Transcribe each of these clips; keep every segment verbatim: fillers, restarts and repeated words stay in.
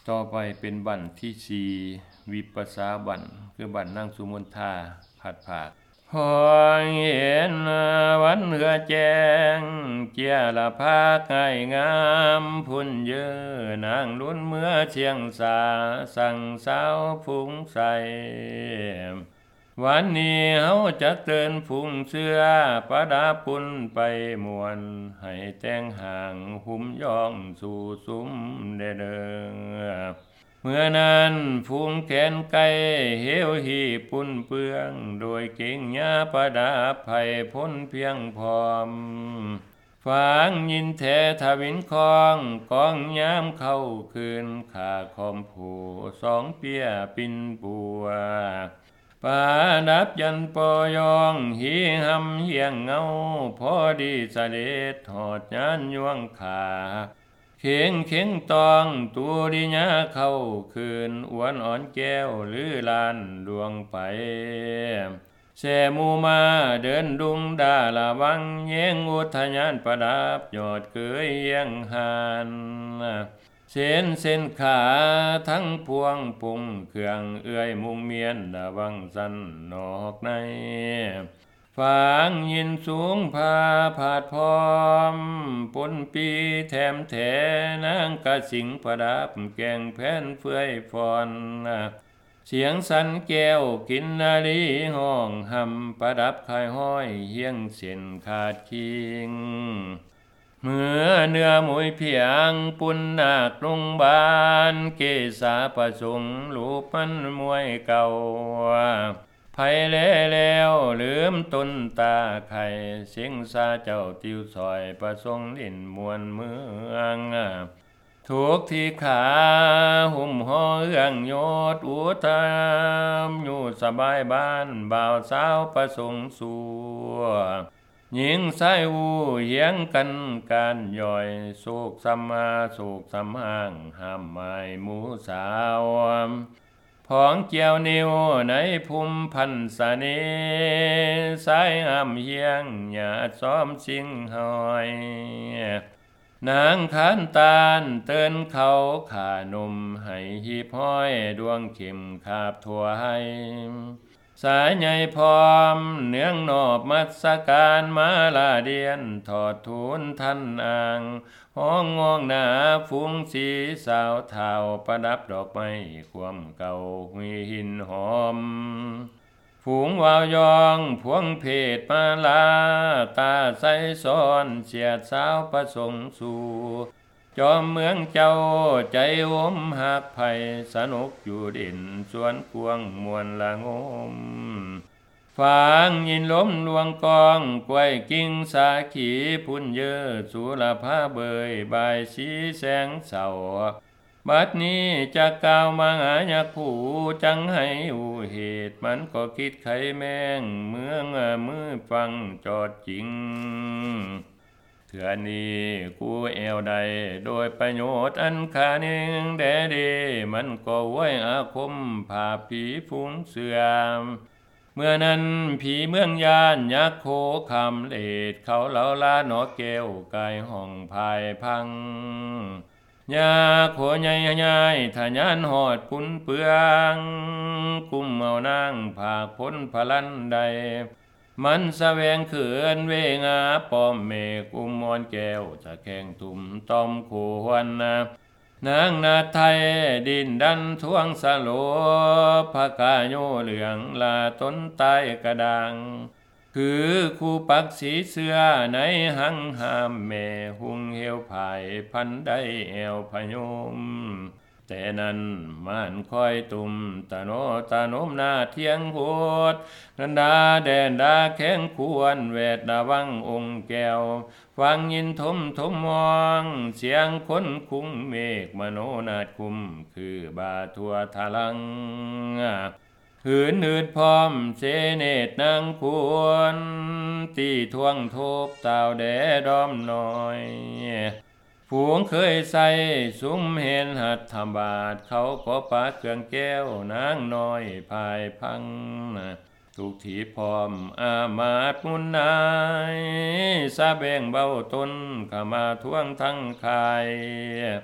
ต่อไปเป็นบั้นที่สี่วิปัสสาบั้นคือบั้นนางสุมนทาผัดผากพอเห็นวันเหือแจ้งเจียละพากง่ายงามพุ่นเยอนางลุ้นเมื่อเชียงสาสั่งสาวฟุ้งใสวันนี้เฮาจะเตือนฟุ้งเสื้อประดาปุ่นไปมวนให้แต่งห่างหุ้มย่องสู่ซุ้มเด้อเมื่อนั้นฟูงแขนไก่เหี่ยวหีปุ่นเปื้องโดยเก่งยาประดับไผ่พ้นเพียงพร้อมฟางยินแท้ทวินคองกองยามเข้าคืนขาคอมผูสองเปียปินปัวปาดับยันปอยองหีหำเหียงเงาพอดีเสด็จหอดยานยวงขาเข่งเข่งตองตูดิญาเข้าคืนอวนอ่อนแก้วหรือลานดวงไปแสมูมาเดินดุงดาละวังเยงอุทยานประดับยอดเกยเยียงหานเส้นเส้นขาทั้งพวงปุงเครื่องเอื้อยมุงเมียนดาวังสันนอกในฟางยินสูงพาผาดพร้อมปนปีแถมแถนางกะสิงประดับแกงแผ่นเฟื่อยฟอนเสียงสันแก้วกินนาลีห้องหำประดับคายห้อยเฮียงเส้นขาดคิงเมื่อเนื้อมวยเพียงปุนนาคลงบานเกษาประสงค์ลูกมันมวยเก่าไผแลแล้วลืมต้นตาไข่เสียงซาเจ้าติวซอยประสงค์ลิ่นมวลเมืองทุกที่ขาหุ่มห่อเอื้องโยดอุทามอยู่สบายบ้านบ่าวสาวประสงค์สัวหญิงสายอูเหียงกันการย่อยโศกสัมมาโศกสัมห่างห้ามไม่หมูสาวผองเกี่ยวนิ้วในภูมิพันสเนสายห้ามเฮียงหยาดซ้อมสิงหอยนางขานตาลเตือนเขาขานมให้หีบห้อยดวงเข็มขาบทั่วให้สายใหญ่พร้อมเนืองนอบมัสการมาลาเดียนถอดทูลท่านอ่างห้องงองหนาฟุ้งสีสาวเท้าประดับดอกไม้ความเก่าหุยหินหอมฝูงวาวยองพวงเพศมาลาตาใสซ้อนเสียดสาวประสงค์สู่จอมเมืองเจ้าใจวมหักไผ่สนุกอยู่ดินสวนกวงมวลละงมฟางยินล้มลวงกองกวยกิ่งสาขีพุ่นเยอสุรภาเบยบายสีแสงเสาบัดนี้จะกล่าวมาหายาผู้จังให้อุเหตุมันก็คิดไขแมงเมืองมือฟังจอดจริงเถื่อนี้กูแอวใดโดยประโยชน์อันคาหนึ่งแดเดมันก็ไว้อาคมผ่าผีฟุ้งเสื่อมเมื่อนั้นผีเมืองยานยักโคคำเลดเขาเหล่าลาหนอแก้วกายห้องภายพังยาโขใหญ่ใหญ่ทะยานหอดปุนเปืองกุมเอานางผากพ้นพลันใดมันแสวงเขื่อนเวงาปอมเมฆอุมมอนแก้วจะแข่งตุ่มตอมขวนนางนาไทยดินดันทวงสโลภกาโยเหลืองลาต้นใต้กระดังคือคู่ปักสีเสื้อในหังหามแม่หุงเหี่ยวภายพันได้แอวพยมแต่นั้นมันคอยตุ่มตาโนตาโนมนาเทียงโหดนันดาแดนดาแข้งควรเวดดาวังองค์แก้วฟังยินทมทมมองเสียงคนคุ้งเมฆมโนนาดคุมคือบาทัวทาลังหืนหืดพร้อมเสเนตนางควรตีทวงทบตาวแดดอมน้อยฝูงเคยใส่ซุ้มเห็นหัดธรรมบาทเขาก็ปาเครื่องแก้วนางน้อยภายพังทุกทีพร้อมอามาตมุนนายสาแบ่งเบาตนขามาทวงทั้งคาย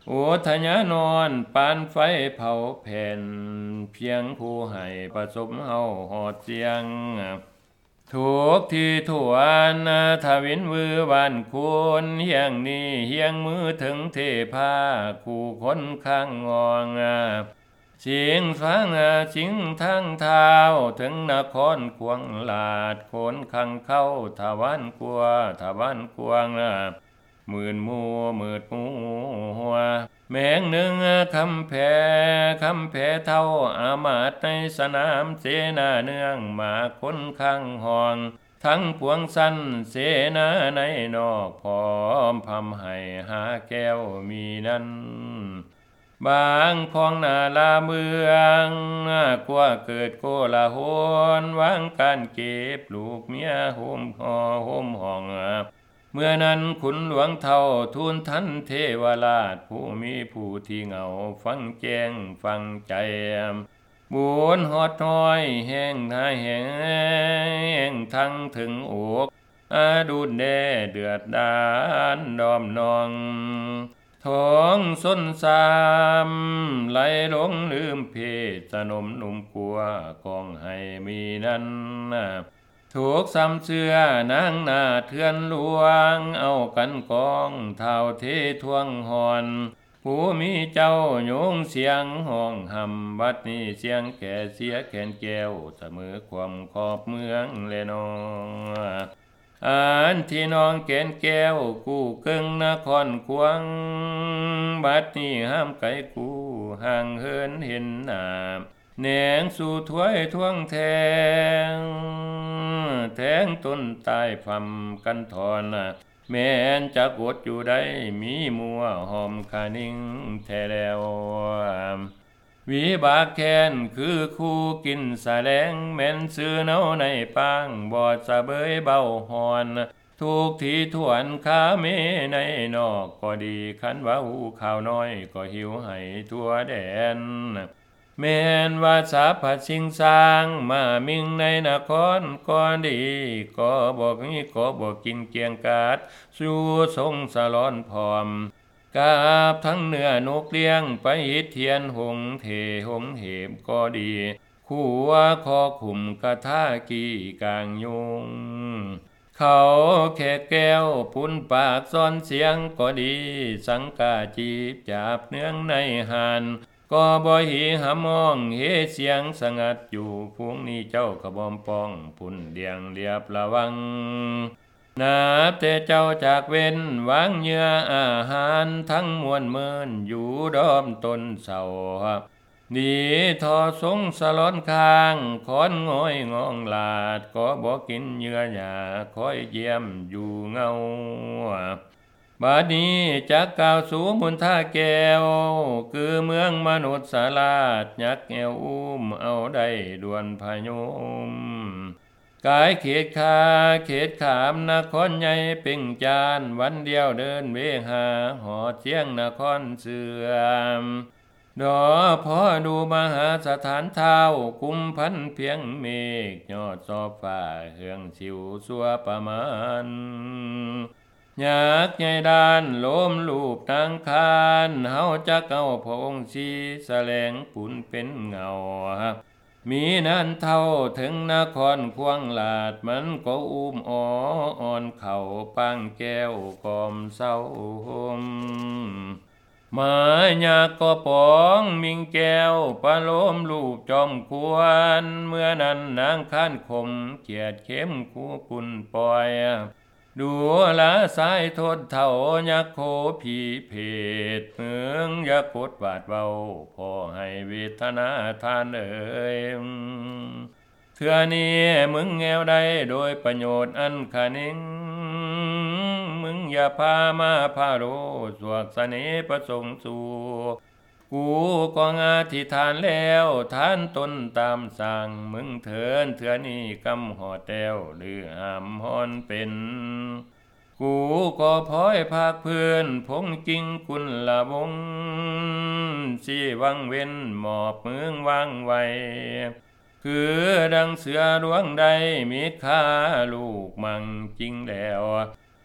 โอทญานอนปานไฟเผาแผ่นเพียงผู้ให้ประสมเฮาหอดเสียงทุกที่ถวนทวินวือวันคุณเฮียงนี้เฮียงมือถึงเทพาคู่คนข้างงองเสียงฟังสิงทั้งเท้าถึงนครควงลาดโคนขังเข้าทวันกัวทวันกวงหมื่นมัวมืดมัวแมงหนึ่งคำแผ่คำแผ่เท่าอามาตในสนามเสนาเนืองมาคนข้างห้องทั้งพวงสั้นเสนาในนอกพร้อมพำให้หาแก้วมีนั้นบางพองนาลาเมืองกว่าเกิดโกลาหลวางการเก็บลูกเมียโฮมหอโฮมห้องเมื่อนั้นขุนหลวงเท่าทูลทันเทวราชผู้มีผู้ที่เหงาฟังแจ้งฟังใจบุญหอดน้อยแห้งทายแห้งทั้งถึงอกอาดูแดเดือดดานดอมนองท้องส้นสามไหลหลงลืมเพศสนมหนุ่มกลัวกองให้มีนั้นถูกซ้ำเสื้อนางนาเทือนหลวงเอากันกองเท่าเททวงหอนผู้มีเจ้าโยงเสียงห้องหำบัดนี้เสียงแก่เสียแขนแก้วเสมอความขอบเมืองเลนองอันที่น้องแก่นแก้วกู้กึ่งนครควงบัดนี้ห้ามไกลกู้ห่างเหินเห็นหน้าแหนงสู่ถ้วยท่วงแทงแทงต้นตายพำกันทอนแม้นจะกดอยู่ได้มีมัวหอมขานิ่งแท้แล้ววิบากแค้นคือคู่กินแสลงแม่นซื้อเนาในปางบอดสะเบยเบาหอนทุกที่ถวนขาเมในนอกก็ดีขันว่าหูข่าวน้อยก็หิวให้ทั่วแดนแม้นว่าสาผัดสิงสร้างมามิงในนครก็ดีก็บอกนี้ก็บอกกินเกียงกาดสู่ทรงสลอนพร้อมกาบทั้งเนื้อนกเลี้ยงไปหิดเทียนหงเทหงเหบก็ดีคู่ว่าคอขุมกระทากีกลางยุงเขาแค่แก้วพุนปากซ้อนเสียงก็ดีสังกาจีบจับเนื้องในหานก็บ่หีหามองเฮเสียงสงัดอยู่พวงนี้เจ้ากระบอมป้องพุ่นเดียงเรียบระวังนับแต่เจ้าจากเว้นวางเยื่ออาหารทั้งมวลเมินอยู่ดอมต้นเสาดีทอสงสลอนคางคอนง้อยงองลาดก็บ่กินเยื่อหญ้าคอยเยี่ยมอยู่เงาบัดนี้จักกล่าวสู่มุนท่าแก้วคือเมืองมนุษย์สาลาดยักแอวอุ้มเอาได้ดวนพยมกายเขตคาเขตขามนครใหญ่เป่งจานวันเดียวเดินเวหาหอดเชียงนครเสื่อมดอพอดูมหาสถานเท้ากุมพันเพียงเมฆยอดซอบฟ้าเฮืองสิวสัวประมาณอยากใหญ่ด้านโลมลูบนางคานเฮาจักเอาพงสีแสลงปุ่นเป็นเงามีนั้นเท่าถึงนครควงลาดมันก็อุ้มอ่อนเข่าปังแก้วกอมเศร้าหมหมายาก็ปองมิงแก้วปะโลมลูบจอมควรเมื่อนั้นนางข้านคมเกียดเข้มคู่ปุ่นปล่อยดูละสายทดเท่ายักโคผีเพศเมืองยักโคดบาดเบาพอให้เวทนาทานเอ่ยเถื่อนี้มึงแงวได้โดยประโยชน์อันคานิงมึงอย่าพามาพาโรสวกเสน่ห์ประสงค์สู่กูก็งาที่ทานแล้วทานตนตามสั่งมึงเถินเถื่อนี้กำหอแต้วหรือหามฮอนเป็นกูก็พลอยภาคเพื่อนพงกิงกุลละวงสีวังเว้นหมอบเมืองวางไว้คือดังเสือดวงใดมีค่าลูกมังจริงแล้ว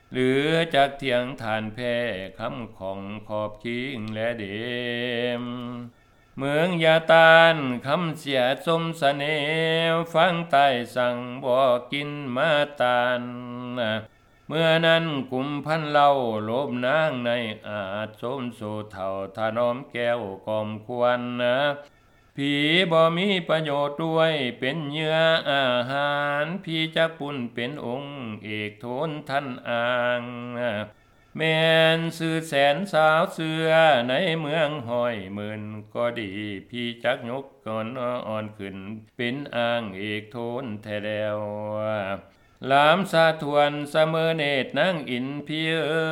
หรือจากเถียงฐานแพ้คำของขอบคิงและเดมเมืองยาตานคำเสียสมเสน่ห์ฟังใต้สั่งบอกกินมาตานเมื่อนั้นกุมพันเล่าโลบนางในอาจสมโสเท่าถนอมแก้วกอมควรนะผีบ่มีประโยชน์ด้วยเป็นเหยื่ออาหารพี่จักปุ่นเป็นองค์เอกโทนท่านอ่างแม่นสื่อแสนสาวเสือในเมืองห้อยหมื่นก็ดีพี่จักยกก่อนอ่อนขึ้นเป็นอ่างเอกโทนแท้แล้วลามสะทวนเสมอเนตรนางอินพี่เอ๋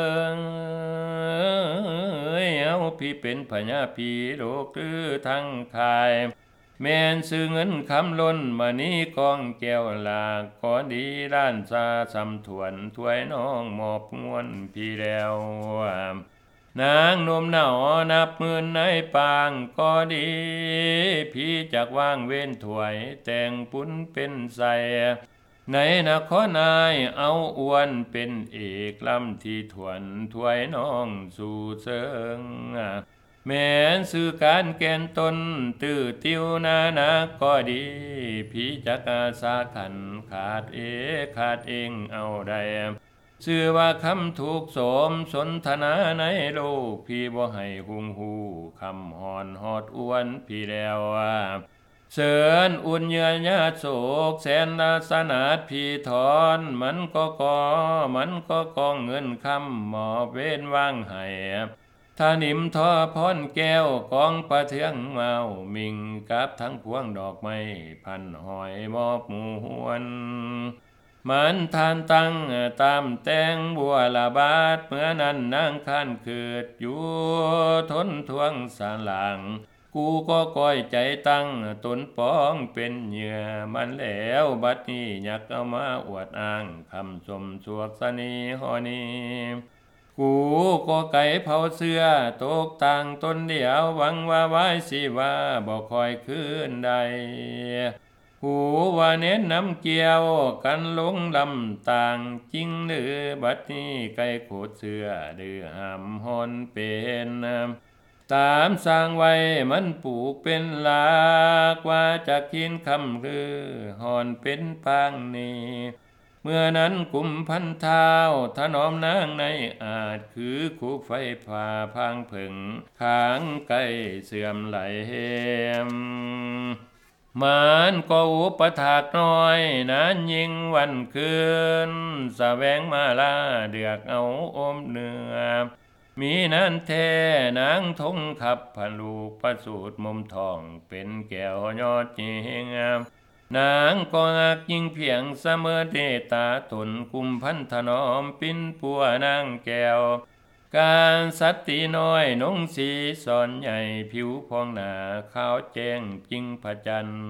ยเอาพี่เป็นพญาพี่โลกหรือทั้งคายแม่นซื้อเงินคำล้นมานี้กองแก้วลากก็ดีด้านซาสำถวนถวยน้องหมอบงวนพี่แล้วนางนมหนาวนับหมื่นในปางก็ดีพี่จักว่างเว้นถวยแต่งปุ้นเป็นใสในนครนายเอาอวนเป็นเอกลำที่ถวนถวยน้องสู่เสิงแม้นสื่อการแกนตนตื้อติวนานาก็ดีพี่จักอาสาขันขาดเอขาดเองเอาได้ชื่อว่าคำถูกโสมสนทนาในโลกพี่บ่ให้หุงหูคำหอนหอดอวนพี่แล้วเสินอุ่นเยือญาติโศกแสนนาสนาดพี่ถอนมันก็กอมันก็กองเงินคำหมอเว้นว่างให้ถ้านิมทอพรแก้วกองประเทืองเมามิงกับทั้งพวงดอกไม้พันหอยมอบหมู่หวนมันทานตั้งตามแตงบัวละบาดเมื่อนั้นนางคันเกิดอยู่ทนทวงสาหลังกูก็ก้อยใจตั้งตนป้องเป็นเหยื่อมันแล้วบัดนี้อยากเอามาอวดอ้างคำสมสวกสนีหอนีกูก็ไก่เผาเสื้อตกต่างตนเดียวหวังว่าไว้สิว่าบ่คอยคืนใดหูว่าเน้นน้ำเกี่ยวกันลงลำต่างจริงหรือบัดนี้ไก่โคดเสื้อดื้อหำหอนเป็นตามสร้างไว้มันปลูกเป็นลากว่าจะกินคำคือหอนเป็นปางนี้เมื่อนั้นกุมพันเท้าถนอมนางในอาจคือคู่ไฟผ่าพังผึ่งขางไก่เสื่อมไหลเหมมันก็อุปถากน้อยนั้นยิงวันคืนแสวงมาลาเดือกเอาอมเนื้อมีนั้นแท้นางทงขับพลูกประสูตรมุมทองเป็นแก้วยอดจิงนางก็อักยิ่งเพียงเสมอเดตาตนกุมพันถนอมปิ้นปัวนางแก้วการสัตติน้อยนงสีสอนใหญ่ผิวพองหนาขาวแจ้งจริงพระจันทร์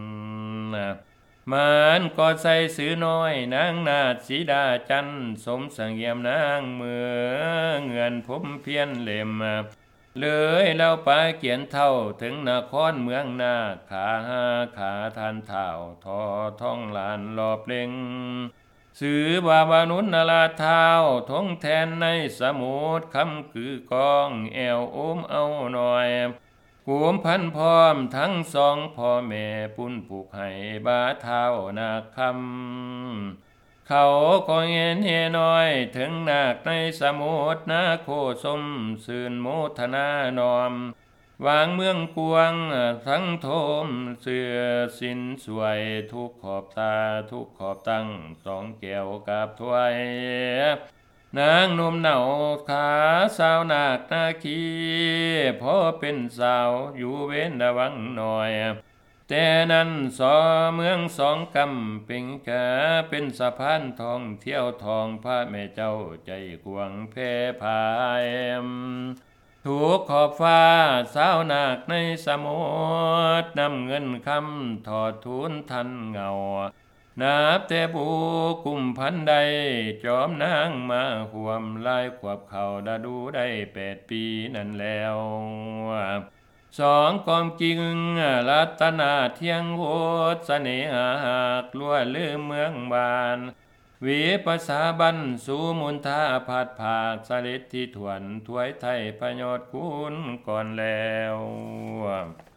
มันก็ใส่สือน้อยนางนาดสีดาจันสมสังเยี่ยมนางเมื่อเงินผมเพียนเล่มเลยแล้วไปเขียนเท่าถึงนครเมืองนาขาขาทานเท่าทอท่องลานรอบเล็งสือบาบานุนนาลาเท้าทงแทนในสมุทรคำคือกองแอวโอมเอาหน่อยกุมพันพร้อมทั้งสองพ่อแม่ปุ้นผูกให้บาเท้านาคำเขาก็เงินเฮน้อยถึงนาคในสมุทรนาโคสมสื่นโมทนานอมวางเมืองกวงทั้งโทมเสือสินสวยทุกขอบตาทุกขอบตั้งสองแก้วกับถ้วยนางนมเหนาขาสาวนาคนาคีพอเป็นสาวอยู่เว้นระวังหน่อยแต่นั้นสอเมืองสองกำเป็นกาเป็นสะพานทองเที่ยวทองพระแม่เจ้าใจกวงเพพายถูกขอบฟ้าสาวนาคในสมุทรนำเงินคำถอดทุนทันเงานับแต่บูกุมพันใดจอมนางมาห่วมลายขวบเขาดาดูได้แปดปีนั่นแล้วสองกองจริงรัตนาเทียงโวเสน่หาหากลัวลืมเมืองบานวีภาษาบันสูมุนทาผัดผากสลิดที่ถวนถวยไทยพยอดคุณก่อนแล้ว